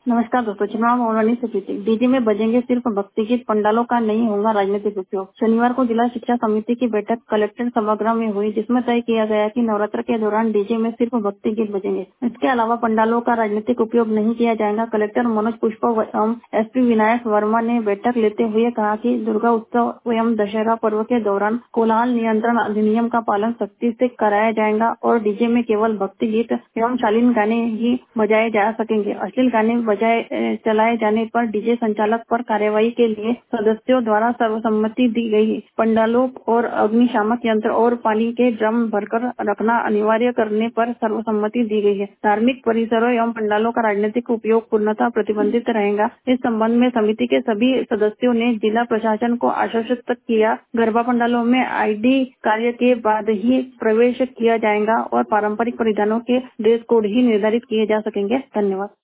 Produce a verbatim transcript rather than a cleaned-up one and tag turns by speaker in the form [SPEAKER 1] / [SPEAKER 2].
[SPEAKER 1] नमस्कार दोस्तों, चुनाव मौलानी से प्रीति। डीजे में बजेंगे सिर्फ भक्ति गीत, पंडालों का नहीं होगा राजनीतिक उपयोग। शनिवार को जिला शिक्षा समिति की बैठक कलेक्ट्रेट सभागृह में हुई, जिसमें तय किया गया कि नवरात्र के दौरान डीजे में सिर्फ भक्ति गीत बजेंगे। इसके अलावा पंडालों का राजनीतिक उपयोग नहीं किया जाएगा। कलेक्टर मनोज पुष्प एवं एसपी विनायक वर्मा ने बैठक लेते हुए कहा कि दुर्गा उत्सव एवं दशहरा पर्व के दौरान कोलाहल नियंत्रण अधिनियम का पालन सख्ती से कराया जाएगा और डीजे में केवल भक्ति गीत एवं शालीन गाने ही बजाए जा सकेंगे। अश्लील गाने बजाए चलाए जाने पर डीजे संचालक पर कार्रवाई के लिए सदस्यों द्वारा सर्वसम्मति दी गई। पंडालों और अग्निशामक यंत्र और पानी के ड्रम भरकर रखना अनिवार्य करने पर सर्वसम्मति दी गई है। धार्मिक परिसरों एवं पंडालों का राजनीतिक उपयोग पूर्णतः प्रतिबंधित रहेगा। इस संबंध में समिति के सभी सदस्यों ने जिला प्रशासन को आश्वस्त किया। गरबा पंडालों में आईडी कार्य के बाद ही प्रवेश किया जाएगा और पारंपरिक परिधानों के ड्रेस कोड ही निर्धारित किए जा सकेंगे। धन्यवाद।